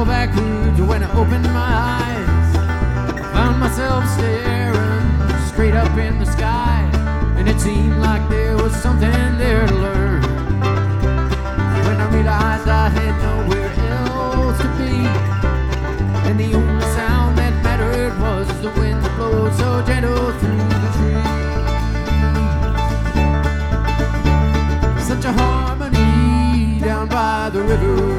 dull backwoods. When I opened my eyes, I found myself staring straight up in the sky, and it seemed like there was something there to learn. When I realized I had nowhere else to be, and the only sound that mattered was the wind that blowed so gentle through the trees. Such a harmony down by the river